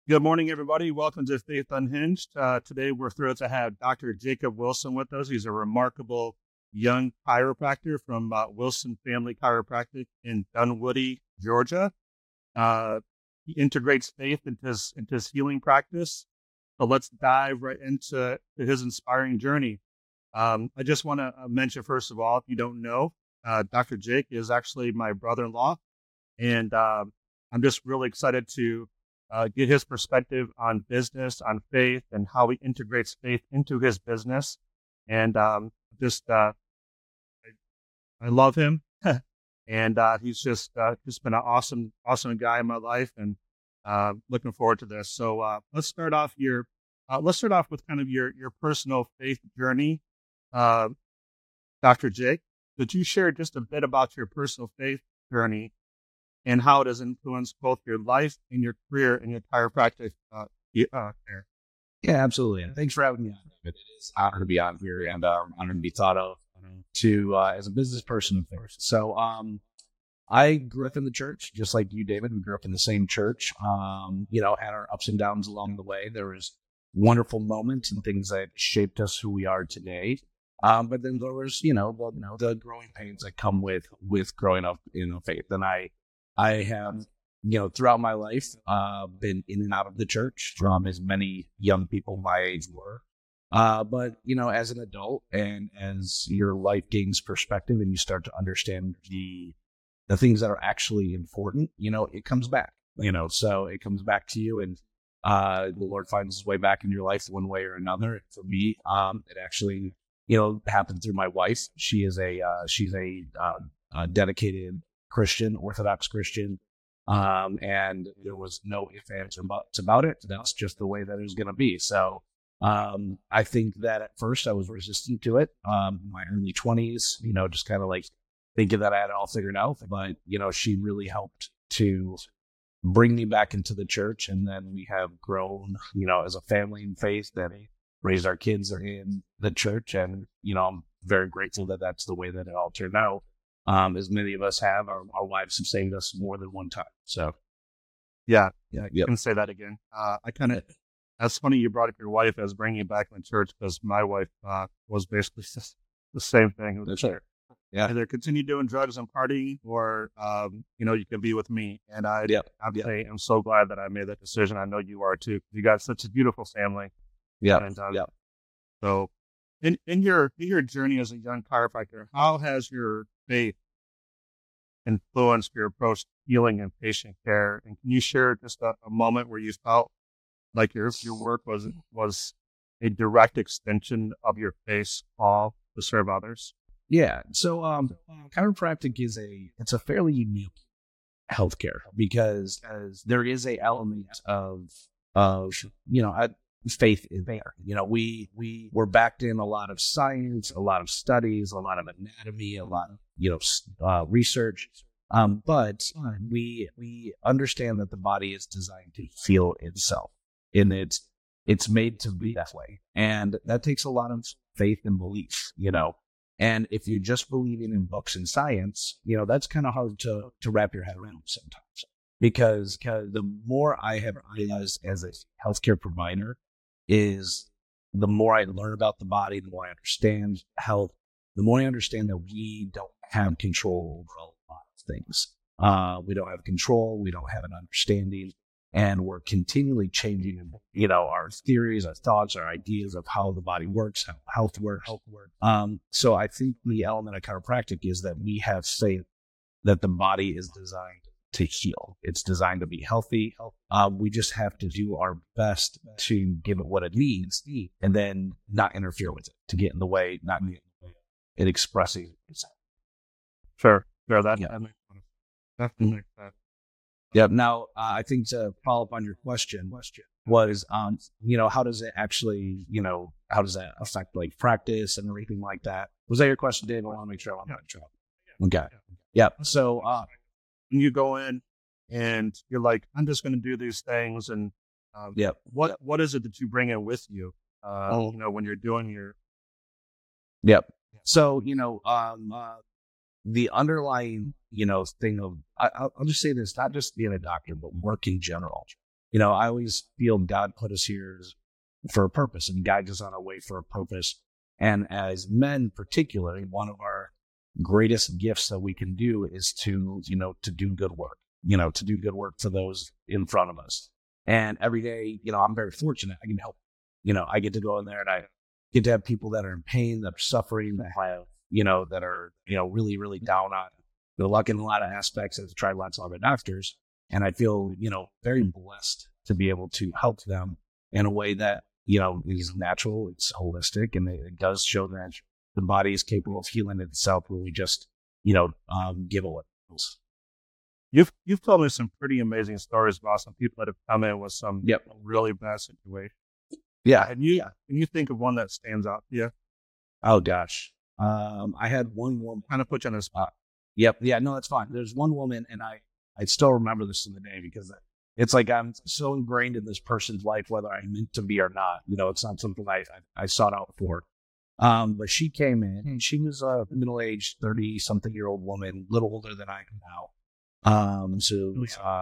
Good morning, everybody. Welcome to Faith Unhinged. Today, we're thrilled to have Dr. Jacob Wilson with us. He's a remarkable young chiropractor from Wilson Family Chiropractic in Dunwoody, Georgia. He integrates faith into his healing practice. So let's dive right into his inspiring journey. I just want to mention, first of all, if you don't know, Dr. Jake is actually my brother-in-law, and I'm just really excited to get his perspective on business, on faith, and how he integrates faith into his business. And I love him, and he's just been an awesome guy in my life, and looking forward to this. So let's start off here. Let's start off with kind of your personal faith journey, Dr. Jake. Could you share just a bit about your personal faith journey and how it has influenced both your life and your career and your chiropractic care? Yeah, absolutely. And thanks for having me on. It is an honor to be on here and honored to be thought of as a business person of faith. So I grew up in the church, just like you, David. We grew up in the same church, had our ups and downs along the way. There was wonderful moments and things that shaped us who we are today. But then there was, the growing pains that come with growing up in faith. And I have, throughout my life, been in and out of the church from as many young people my age were. But, as an adult and as your life gains perspective and you start to understand the things that are actually important, it comes back, so it comes back to you, and the Lord finds his way back in your life one way or another. For me, it actually, happened through my wife. She's a dedicated Christian, Orthodox Christian. And there was no ifs, ands, or buts about it. That's just the way that it was going to be. So, I think that at first I was resistant to it. My early 20s, just kind of like thinking that I had it all figured out. But, she really helped to bring me back into the church. And then we have grown, as a family in faith that raised our kids in the church. And, I'm very grateful that that's the way that it all turned out. As many of us have, our wives have saved us more than one time. So, yeah, yep. You can say that again. That's funny you brought up your wife as bringing you back in the church, because my wife was basically just the same thing. That's right. Yeah. Either continue doing drugs and partying, or you can be with me. And I'm so glad that I made that decision. I know you are too. You got such a beautiful family. Yeah. And so, in your journey as a young chiropractor, how has your faith influenced your approach to healing and patient care? And can you share just a moment where you felt like your work was a direct extension of your faith's call to serve others? Yeah. So chiropractic it's a fairly unique healthcare because there is a element of faith is there. We were backed in a lot of science, a lot of studies, a lot of anatomy, a lot of research. But we understand that the body is designed to heal itself, and it's made to be that way. And that takes a lot of faith and belief, and if you're just believing in books and science, that's kind of hard to wrap your head around sometimes, because the more I have realized as a healthcare provider is the more I learn about the body, the more I understand health, the more I understand that we don't have control over a lot of things. We don't have control. We don't have an understanding. And we're continually changing, our theories, our thoughts, our ideas of how the body works, how health works. So I think the element of chiropractic is that we have faith that the body is designed to heal. It's designed to be healthy. We just have to do our best to give it what it needs and then not interfere with it, to get in the way, not get in the way it expressing itself. Sure. That makes sense. Definitely makes sense. Yep. Now, I think to follow up on your question was, how does it actually, how does that affect like practice and everything like that? Was that your question, Dave? I want to make sure I'm not in trouble. Okay. Yep. So, when you go in and you're like, I'm just going to do these things. And what is it that you bring in with you, when you're doing your. Yep. So, the underlying, thing of, I'll just say this, not just being a doctor, but work in general. I always feel God put us here for a purpose and guides us on our way for a purpose. And as men, particularly, one of our greatest gifts that we can do is to do good work, to do good work for those in front of us. And every day, I'm very fortunate. I can help. I get to go in there and I get to have people that are in pain, that are suffering, that have, that are, really, really down on good luck in a lot of aspects. I've tried lots of other doctors, and I feel, very blessed to be able to help them in a way that, is natural, it's holistic, and it does show that the body is capable of healing itself when we just, give it what it is. You've told me some pretty amazing stories about some people that have come in with some really bad situations. Yeah. And you think of one that stands out to you? Oh gosh. I had one woman kind of put you on the spot. Yep. Yeah, no, that's fine. There's one woman, and I still remember this in the day because it's like I'm so ingrained in this person's life, whether I meant to be or not. It's not something I sought out for. But she came in, and she was a middle-aged, 30-something-year-old woman, a little older than I am now. Still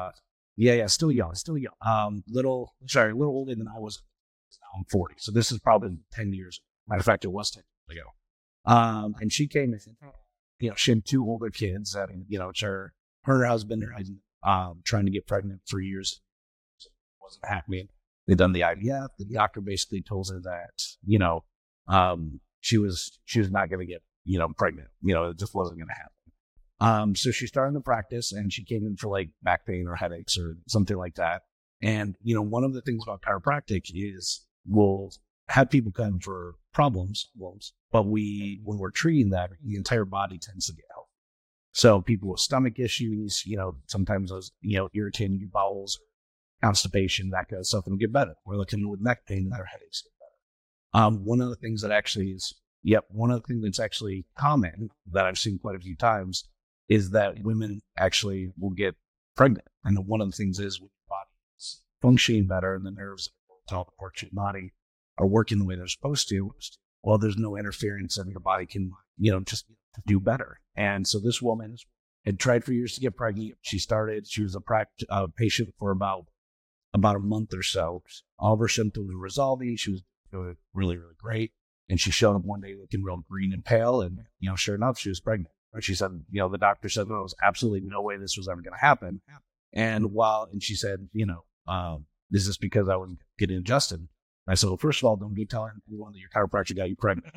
young. A little older than I was. Now I'm 40. So this is probably 10 years. Matter of fact, it was 10 years ago. And she came in, she had 2 older kids that, it's her husband trying to get pregnant for years. Wasn't happening. They'd done the IVF. The doctor basically told her that, she was not going to get, pregnant. It just wasn't going to happen. So she started the practice, and she came in for like back pain or headaches or something like that. And, one of the things about chiropractic is we'll have people come for problems, but when we're treating that, the entire body tends to get healthy. So people with stomach issues, sometimes those, irritating bowels, constipation, that kind of stuff, and get better. We're looking with neck pain and their headaches get better. One of the things that actually that's actually common that I've seen quite a few times is that women actually will get pregnant. And one of the things is when your body is functioning better and the nerves that all the parts of your body are working the way they're supposed to, well, there's no interference and your body can, just do better. And so this woman had tried for years to get pregnant. She was a patient for about a month or so. All of her symptoms were resolving. She was doing really, really great. And she showed up one day looking real green and pale. And, sure enough, she was pregnant. She said, the doctor said there was absolutely no way this was ever going to happen. And she said, is this because I was getting adjusted? And I said, well, first of all, don't be telling anyone that your chiropractor got you pregnant.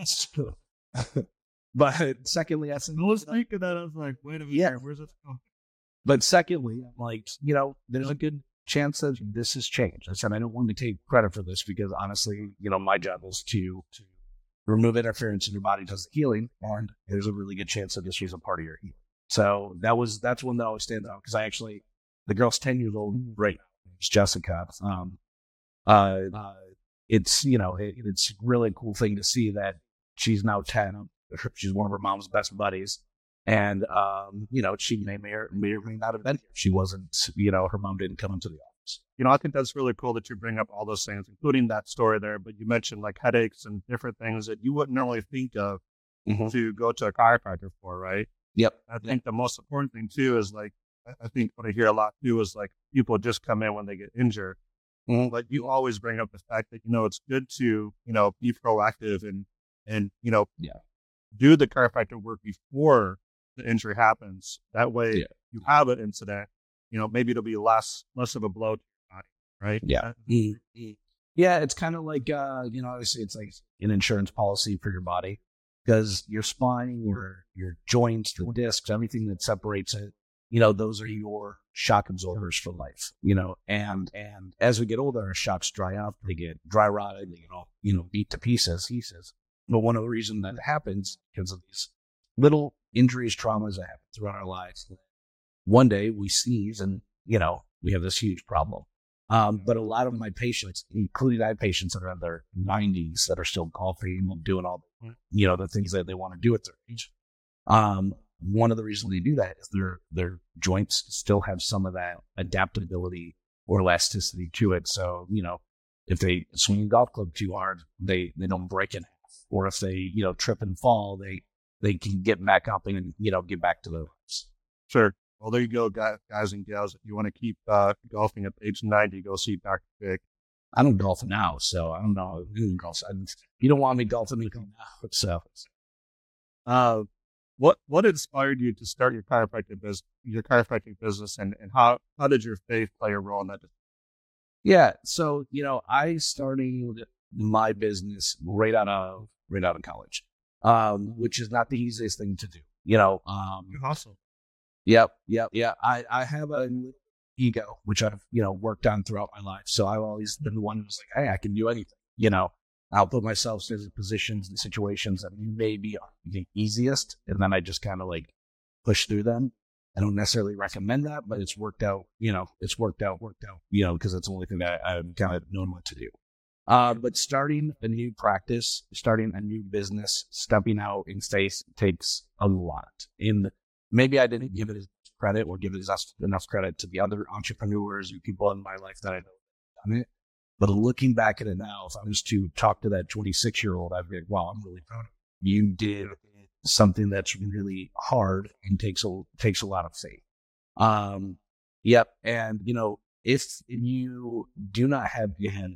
But secondly, I said, I was thinking that. I was like, wait a minute, where's this going? But secondly, I'm like, there's a good chance that this has changed. I said, I don't want to take credit for this because honestly, my job is to remove interference in your body does the healing, and there's a really good chance that this was a part of your healing. So that's one that always stands out because the girl's 10 years old right now. It's Jessica. It's it's really a cool thing to see that she's now 10. She's one of her mom's best buddies, and she may or may not have been here. She wasn't. Her mom didn't come into the office. I think that's really cool that you bring up all those things, including that story there. But you mentioned like headaches and different things that you wouldn't normally think of to go to a chiropractor for, right? Yep. I think the most important thing too is like, I think what I hear a lot too is like people just come in when they get injured. But you always bring up the fact that, it's good to, be proactive and do the chiropractic work before the injury happens. That way you have an incident, maybe it'll be less of a blow to your body, right? Yeah. Yeah. It's kind of like, obviously it's like an insurance policy for your body because your spine, your joints, the discs, everything that separates it, those are your shock absorbers for life, and as we get older, our shocks dry up, they get dry rotted, they get all, beat to pieces. But one of the reasons that happens because of these little injuries, traumas that happen throughout our lives. One day we sneeze and, we have this huge problem. But a lot of my patients, including I have patients that are in their 90s that are still golfing and doing all, the things that they want to do at their age. One of the reasons they do that is their joints still have some of that adaptability or elasticity to it. So, if they swing a golf club too hard, they don't break in half. Or if they, trip and fall, they can get back up and, get back to the lives. Sure. Well, there you go, guys and gals. If you want to keep golfing at age 90, go see Dr. Jake. I don't golf now, so I don't know who golfs. You don't want me golfing now, so. What inspired you to start your chiropractic business, and how did your faith play a role in that? Yeah, so I started my business right out of college, which is not the easiest thing to do. Awesome. Yep. I have a ego, which I've worked on throughout my life. So I've always been the one who's like, hey, I can do anything. I'll put myself in positions and situations that maybe are the easiest, and then I just kind of like push through them. I don't necessarily recommend that, but it's worked out. It's worked out. Because it's the only thing that I've kind of known what to do. But starting a new practice, starting a new business, stepping out in faith takes a lot. And maybe I didn't give it credit or give it enough credit to the other entrepreneurs or people in my life that I know have done it. But looking back at it now, if I was to talk to that 26-year-old, I'd be like, wow, I'm really proud of you. You did something that's really hard and takes a lot of faith. Yep. And, if you do not have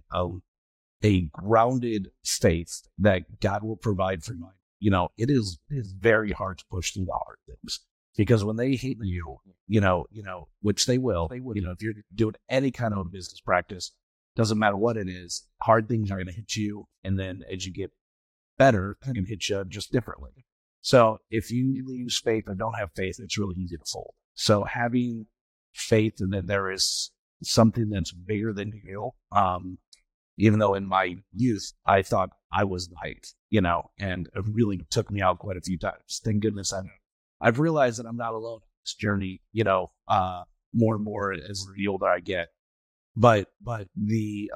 a grounded faith that God will provide for you, it is very hard to push through the hard things. Because when they hit you, which they will, if you're doing any kind of business practice, doesn't matter what it is, hard things are going to hit you. And then as you get better, it can hit you just differently. So if you lose faith or don't have faith, it's really easy to fold. So having faith and that there is something that's bigger than you, even though in my youth, I thought I was the height, and it really took me out quite a few times. Thank goodness I've realized that I'm not alone in this journey, more and more as the older I get. But the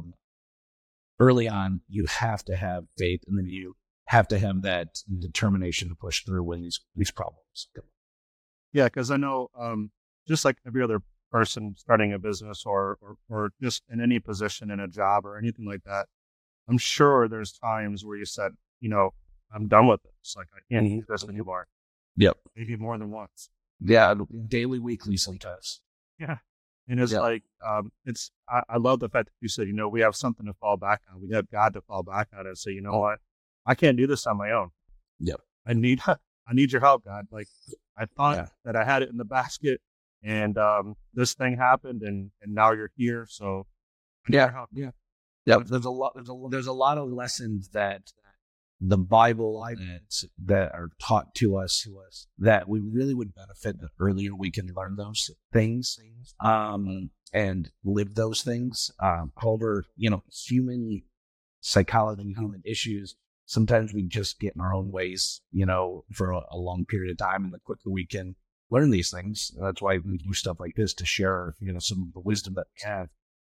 early on, you have to have faith, and then you have to have that determination to push through when these problems come. Yeah, because I know, just like every other person starting a business or just in any position in a job or anything like that, I'm sure there's times where you said, I'm done with this. Like, I can't do this anymore. Yep. Maybe more than once. Yeah, daily, weekly sometimes. Yeah. And it's like, I love the fact that you said, we have something to fall back on. We have God to fall back on and say, you know what? I can't do this on my own. Yep. I need your help, God. Like, I thought that I had it in the basket, and this thing happened, and now you're here. So I need your help. Yeah. There's a lot of lessons that the Bible that are taught to us that we really would benefit the earlier we can learn those things and live those things. However, human psychology, human issues, sometimes we just get in our own ways, for a long period of time. And the quicker we can learn these things, that's why we do stuff like this to share, some of the wisdom that we have.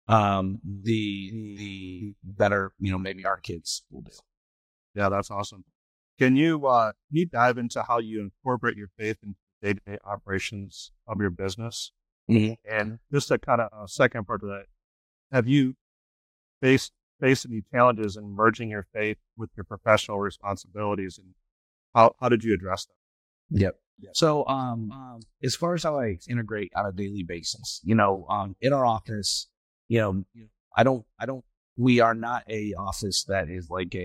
The better, maybe our kids will do. Yeah, that's awesome. Can you dive into how you incorporate your faith in day-to-day operations of your business? Mm-hmm. And just a kind of second part of that, have you faced any challenges in merging your faith with your professional responsibilities, and how did you address them? Yep. So, as far as how I integrate on a daily basis, in our office, we are not a office that is like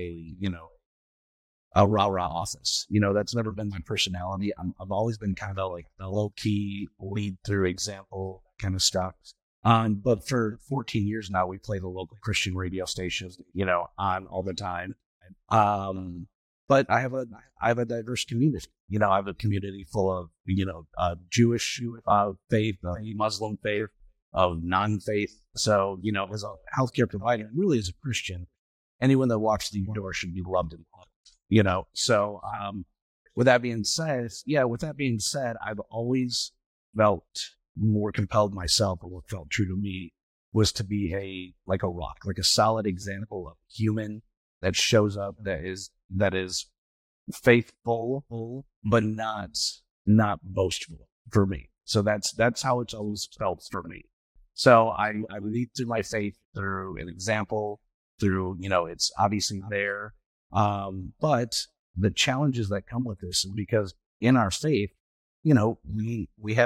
a rah-rah office. That's never been my personality. I've always been kind of like the low-key, lead-through example kind of stuff. But for 14 years now, we play the local Christian radio stations, on all the time. But I have a diverse community. I have a community full of, Jewish faith, Muslim faith, of non-faith. So, as a healthcare provider, and really as a Christian, anyone that walks through your door should be loved and loved. So with that being said, I've always felt more compelled myself, or what felt true to me was to be a rock, like a solid example of human that shows up, that is faithful, but not boastful for me. So that's how it's always felt for me. So I lead through my faith through an example, through, it's obviously there. But the challenges that come with this is because in our faith, we have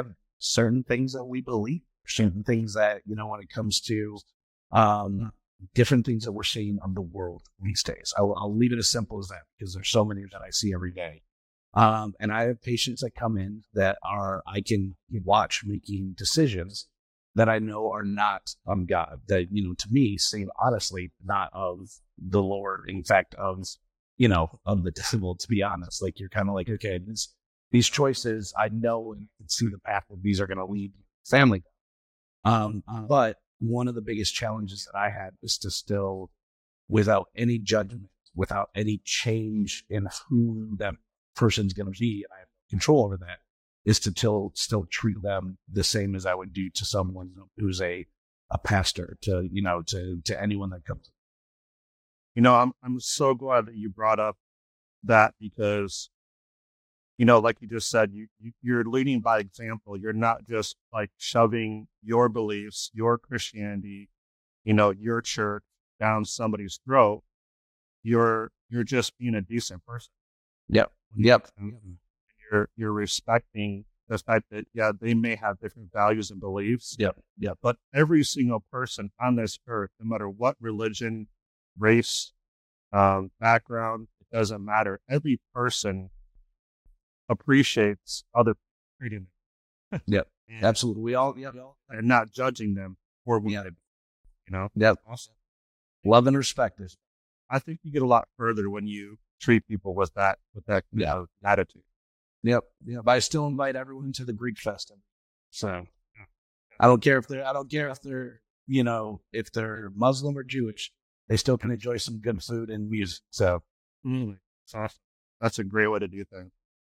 certain things that we believe, certain things that, when it comes to different things that we're seeing on the world these days. I'll leave it as simple as that because there's so many that I see every day. And I have patients that come in that I can watch making decisions that I know are not of God, that, to me seem honestly not of the Lord. In fact, of the devil, to be honest. Like, you're kind of like, okay, these choices, I know and can see the path that these are going to lead family. But one of the biggest challenges that I had was to still, without any judgment, without any change in who that person's going to be, I have control over that, is to still treat them the same as I would do to someone who's a pastor, to anyone that comes. I'm so glad that you brought up that because, like you just said, you're leading by example. You're not just like shoving your beliefs, your Christianity, your church down somebody's throat. You're just being a decent person. Yep. You're respecting the fact that, they may have different values and beliefs. Yep. But every single person on this earth, no matter what religion, race, background, it doesn't matter. Every person appreciates other treating them. Yep. Absolutely. We all, and not judging them for what they, Yep. Awesome. Love and respect this. I think you get a lot further when you treat people with that attitude. Yep. But I still invite everyone to the Greek Fest. So I don't care if they're, if they're Muslim or Jewish, they still can enjoy some good food and music. So it's awesome. That's a great way to do things.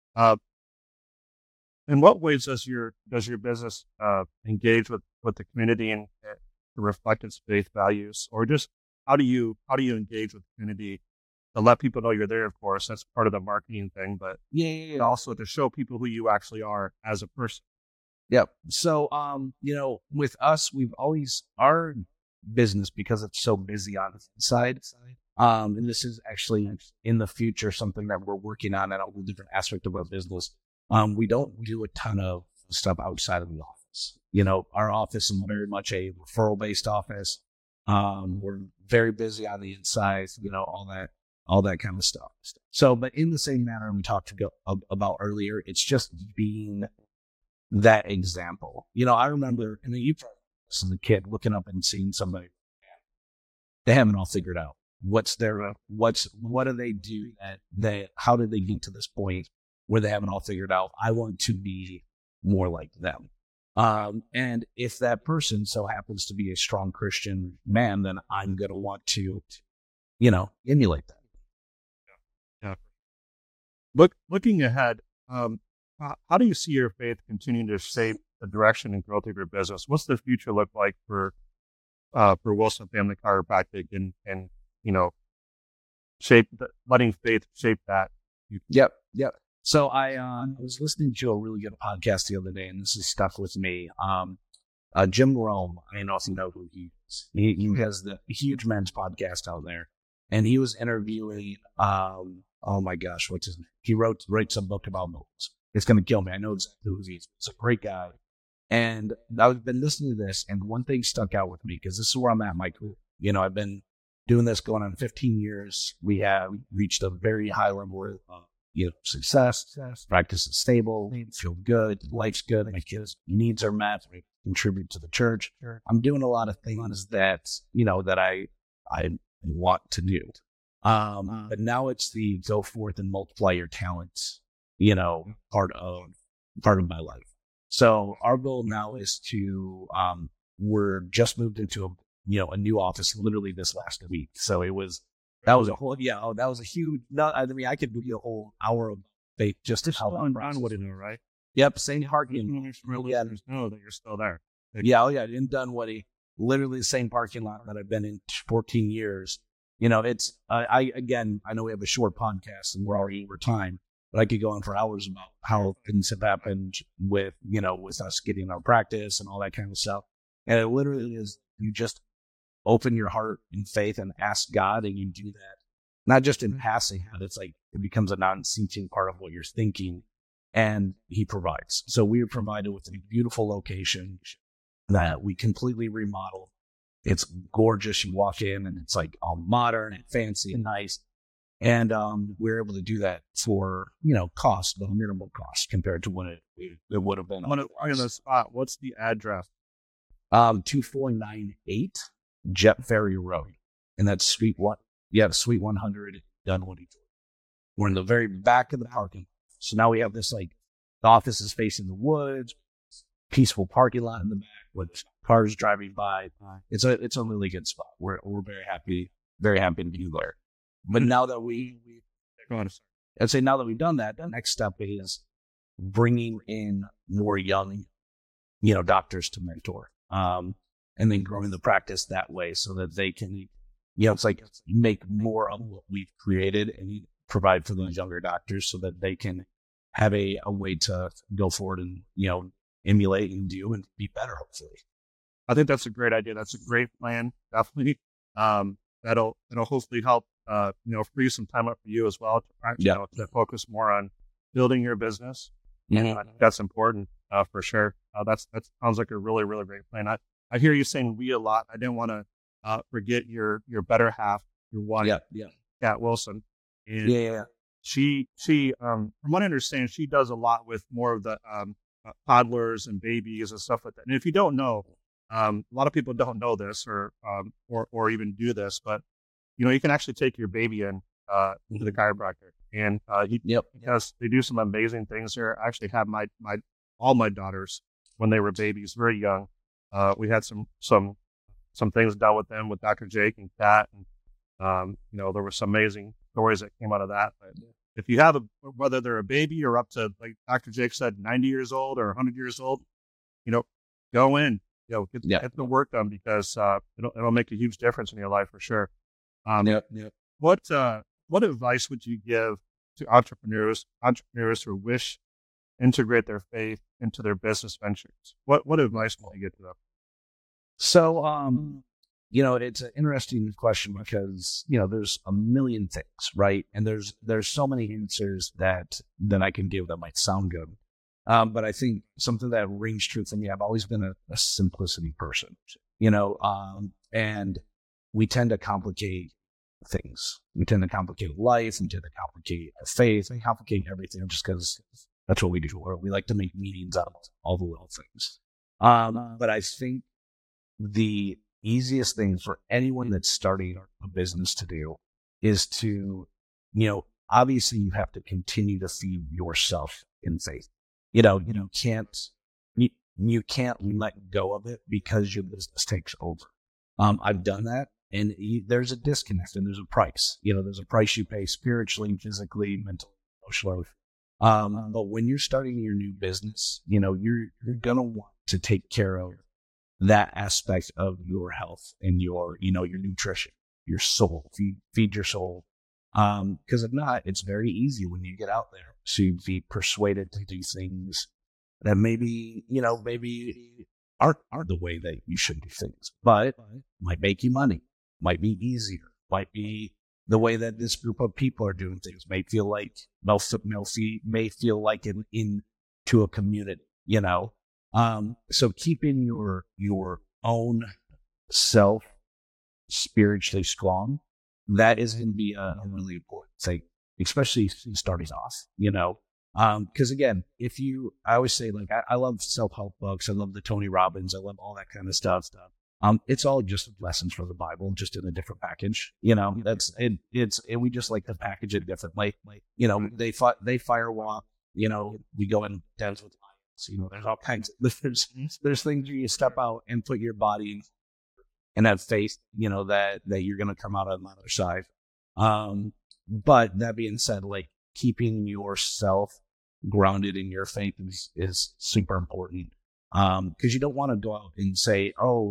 In what ways does your business engage with the community and to reflect its faith values, or just how do you engage with the community to let people know you're there? Of course, that's part of the marketing thing, but also to show people who you actually are as a person. Yep. So, with us, we've always, our business, because it's so busy on the inside, and this is actually in the future something that we're working on at a whole different aspect of our business. We don't do a ton of stuff outside of the office. Our office is very much a referral-based office. We're very busy on the inside, all that kind of stuff. So, but in the same manner we talked about earlier, it's just being that example. I remember, you probably as a kid looking up and seeing somebody, they haven't all figured out what do they do how did they get to this point where they haven't all figured out. I want to be more like them. And if that person so happens to be a strong Christian man, then I'm going to want to, emulate that. Yeah. Looking ahead, how do you see your faith continuing to shape the direction and growth of your business? What's the future look like for Wilson Family Chiropractic and letting faith shape that? Yep. So I was listening to a really good podcast the other day, and this is stuck with me. Jim Rome, I don't know if you know who he is. He has the Huge Men's podcast out there, and he was interviewing, oh my gosh, what's his name? He writes a book about Moses. It's going to kill me. I know exactly who he is. He's a great guy. And I've been listening to this, and one thing stuck out with me, because this is where I'm at in my career. I've been doing this going on 15 years. We have reached a very high level of success, practice is stable, feel good, life's good, my kids' needs are met, we contribute to the church. Sure. I'm doing a lot of things that, that I want to do. But now it's the go forth and multiply your talents, part of my life. So our goal now is to, we're just moved into a new office literally this last week. So that was a huge, I could give you a whole hour of faith just to how on Dunwoody, right? Yep. Same parking. Listeners know that you're still there. In Dunwoody, literally the same parking lot that I've been in 14 years. It's, I know we have a short podcast and we're already over time, but I could go on for hours about how things have happened with us getting our practice and all that kind of stuff. And it literally is, you just open your heart in faith and ask God, and you do that, not just in passing, but it's like, it becomes a non-ceasing part of what you're thinking. and he provides. So we are provided with a beautiful location that we completely remodel. It's gorgeous. You walk in and it's like all modern and fancy and nice. And we're able to do that for, cost, but minimal cost compared to what it would have been. I'm going to on the spot. What's the address? 2498 Jet Ferry Road. And that's Suite 100, Dunwoody. We're in the very back of the parking lot. So now we have this, the office is facing the woods, peaceful parking lot in the back with cars driving by. It's a really good spot. We're very happy to be there. But now that I'd say now that we've done that, the next step is bringing in more young, doctors to mentor, and then growing the practice that way so that they can, it's like make more of what we've created and provide for those younger doctors so that they can have a way to go forward and, emulate and do and be better, hopefully. I think that's a great idea. That's a great plan. Definitely. That'll hopefully help, free some time up for you as well to focus more on building your business. Mm-hmm. I think that's important for sure. That sounds like a really, really great plan. I hear you saying we a lot. I didn't want to forget your better half, your wife, Kat Wilson. And she from what I understand, she does a lot with more of the toddlers and babies and stuff like that. And if you don't know, a lot of people don't know this or even do this, but you can actually take your baby in to the chiropractor, and because they do some amazing things there. I actually have all my daughters when they were babies, very young. We had some things done with them with Dr. Jake and Kat, and there were some amazing stories that came out of that. But if you have whether they're a baby or up to, like Dr. Jake said, 90 years old or 100 years old, go in, get the work done, because it'll make a huge difference in your life for sure. What advice would you give to entrepreneurs who wish to integrate their faith into their business ventures? What advice would you give to them? So, it's an interesting question because, there's a million things, right? And there's so many answers that I can give that might sound good. But I think something that rings true for me, I've always been a simplicity person, and we tend to complicate things. We tend to complicate life. We tend to complicate our faith and complicate everything just because that's what we do. Or we like to make meanings out of all the little things. But I think the easiest thing for anyone that's starting a business to do is to, obviously you have to continue to feed yourself in faith. You can't let go of it because your business takes over. I've done that, and there's a disconnect and there's a price. There's a price you pay spiritually, physically, mentally, emotionally. But when you're starting your new business, you're gonna want to take care of that aspect of your health and your nutrition, your soul. Feed your soul. Because if not, it's very easy when you get out there to be persuaded to do things that maybe aren't the way that you should do things, but might make you money, might be easier, might be the way that this group of people are doing things, may feel like into a community, so keeping your own self spiritually strong, that is going to be a really important thing, especially starting off, because again, I always say, I love self-help books. I love the Tony Robbins. I love all that kind of stuff. It's all just lessons from the Bible, just in a different package. That's it. We just like to package it differently. They firewalk. We go in dens with lions. There's all kinds of there's things where you step out and put your body and have faith. That you're going to come out on the other side. But that being said, keeping yourself grounded in your faith is super important. Because you don't want to go out and say,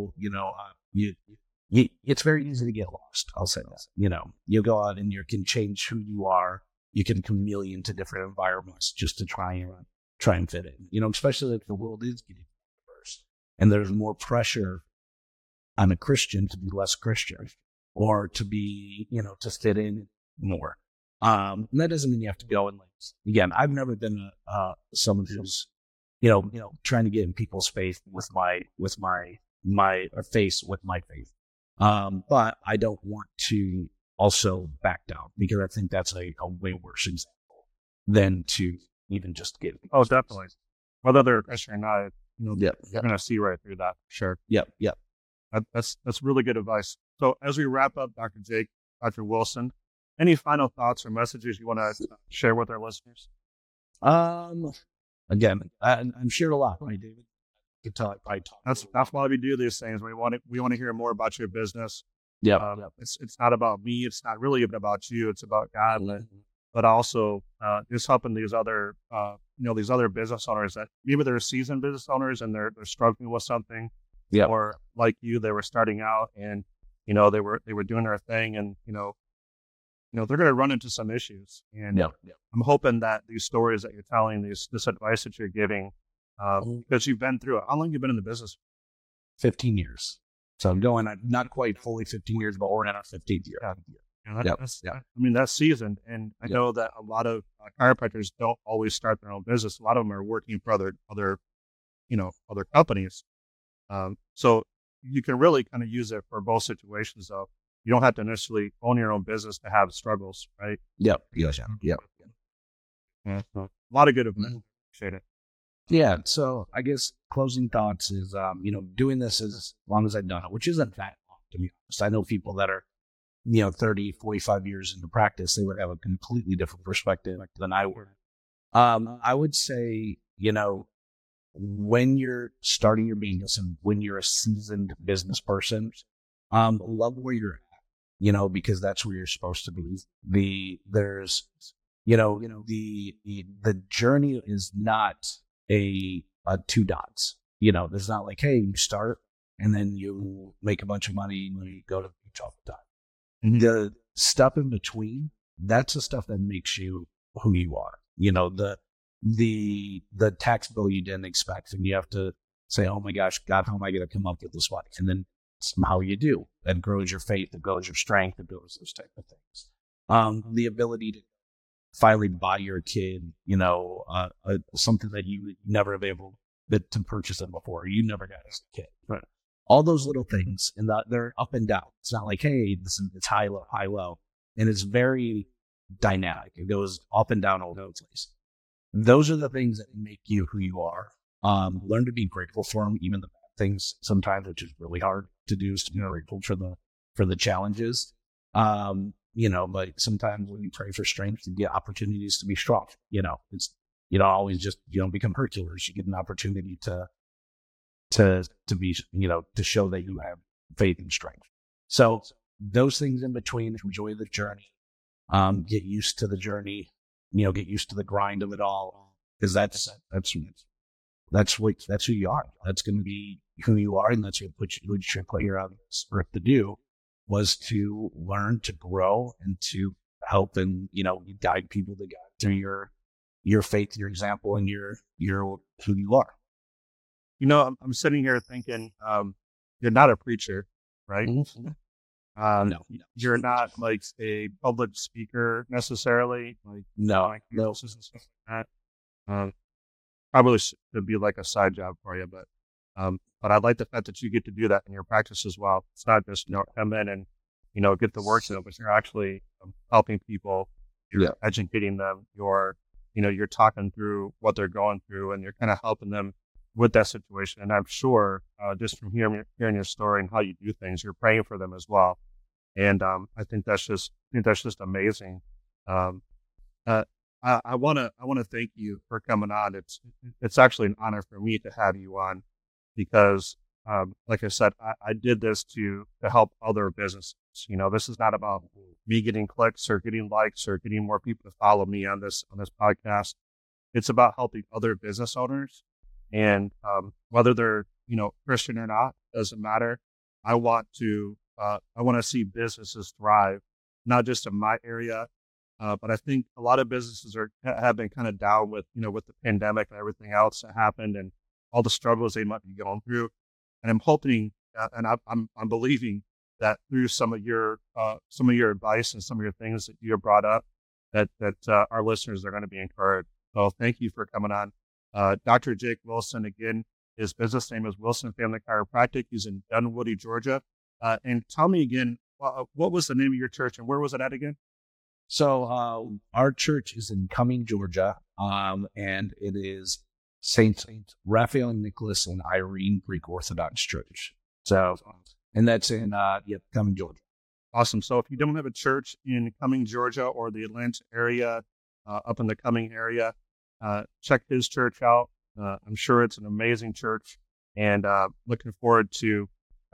it's very easy to get lost. I'll say that. You go out and you can change who you are. You can chameleon to different environments just to try and fit in. Especially if the world is getting diverse and there's more pressure on a Christian to be less Christian or to be, to fit in more. And that doesn't mean you have to go and again, I've never been someone who's, trying to get in people's faith with my face with my faith. But I don't want to also back down, because I think that's a way worse example than to even just get. Oh, definitely. Whether they're a Christian or not, you're going to see right through that. Sure. Yep. That's really good advice. So as we wrap up, Dr. Jake, Dr. Wilson, any final thoughts or messages you want to share with our listeners? Again, I'm shared a lot, right, David? You can tell I probably talk. That's why we do these things. We want to hear more about your business. Yeah. It's not about me. It's not really even about you. It's about God, but also just helping these other these other business owners that maybe they're seasoned business owners and they're struggling with something. Yeah. Or like you, they were starting out and they were doing their thing, and they're going to run into some issues. And I'm hoping that these stories that you're telling, this advice that you're giving, because you've been through it. How long have you been in the business? 15 years. So I'm going, not quite fully 15 years, but we're in our 15th year. I mean, that's seasoned. And I know that a lot of chiropractors don't always start their own business. A lot of them are working for other companies. So you can really kind of use it for both situations, though. You don't have to necessarily own your own business to have struggles, right? Yep. Yes. Yep. Yeah. So, a lot of good advice. Appreciate it. Yeah. So I guess closing thoughts is, doing this as long as I've done it, which isn't that long, to be honest. I know people that are, 30, 45 years into practice, they would have a completely different perspective than I would. I would say, when you're starting your business and when you're a seasoned business person, love where you're at, because that's where you're supposed to be. The journey is not a two dots. There's not like, hey, you start and then you make a bunch of money and you go to the beach all the time. Mm-hmm. The stuff in between, that's the stuff that makes you who you are. The tax bill you didn't expect, and you have to say, oh my gosh, God, how am I going to come up with this money? And then somehow you do. That grows your faith, it grows your strength, it grows those type of things. The ability to finally buy your kid, something that you never have been able to purchase them before, you never got as a kid. Right. All those little things, and they're up and down. It's not like, hey, it's high, low. And it's very dynamic. It goes up and down all over the place. Those are the things that make you who you are. Learn to be grateful for them, even the bad things sometimes, which is really hard to do, is to be grateful for the challenges. But sometimes when you pray for strength, you get opportunities to be strong. It's, you don't always just, become Hercules. You get an opportunity to be, to show that you have faith and strength. So those things in between, enjoy the journey, get used to the journey, get used to the grind of it all, because that's who you are. That's going to be who you are. And that's what you should put here on this earth to do, was to learn, to grow, and to help and, guide people to God through your faith, your example, and your who you are. I'm sitting here thinking, you're not a preacher, right? Mm-hmm. No, you're not like a public speaker necessarily. No. And stuff like that. Probably should be like a side job for you, but I like the fact that you get to do that in your practice as well. It's not just come in and get the work done, but you're actually helping people. You're educating them. You're talking through what they're going through, and you're kind of helping them with that situation. And I'm sure just from hearing your story and how you do things, you're praying for them as well. And I think that's just amazing. I want to thank you for coming on. It's actually an honor for me to have you on, because like I said, I did this to help other businesses. This is not about me getting clicks or getting likes or getting more people to follow me on this podcast. It's about helping other business owners. And whether they're Christian or not, doesn't matter. I want to see businesses thrive, not just in my area, but I think a lot of businesses have been kind of down with with the pandemic and everything else that happened and all the struggles they might be going through. And I'm hoping and I'm believing that through some of your advice and some of your things that you have brought up, that our listeners are going to be encouraged. So thank you for coming on. Dr. Jake Wilson, again, his business name is Wilson Family Chiropractic. He's in Dunwoody, Georgia. And tell me again, what was the name of your church and where was it at again? So our church is in Cumming, Georgia, and it is Saint Raphael, Nicholas, and Irene Greek Orthodox Church. So, and that's in Cumming, Georgia. Awesome. So if you don't have a church in Cumming, Georgia, or the Atlanta area, up in the Cumming area, check his church out. I'm sure it's an amazing church, and looking forward to,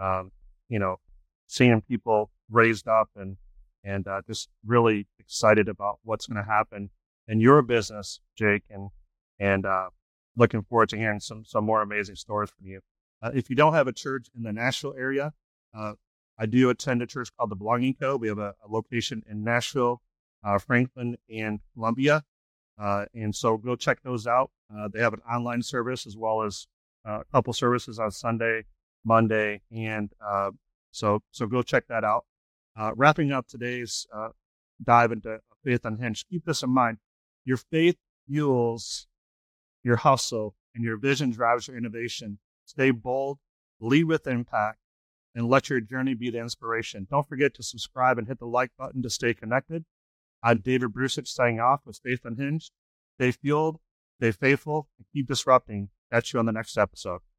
seeing people raised up and just really excited about what's going to happen in your business, Jake, and looking forward to hearing some more amazing stories from you. If you don't have a church in the Nashville area, I do attend a church called the Belonging Co. We have a location in Nashville, Franklin, and Columbia. And so go check those out. They have an online service as well as a couple services on Sunday, Monday, and so go check that out. Wrapping up today's dive into Faith Unhinged, keep this in mind. Your faith fuels your hustle, and your vision drives your innovation. Stay bold, lead with impact, and let your journey be the inspiration. Don't forget to subscribe and hit the like button to stay connected. I'm David Brusich signing off with Faith Unhinged. Stay fueled, stay faithful, and keep disrupting. Catch you on the next episode.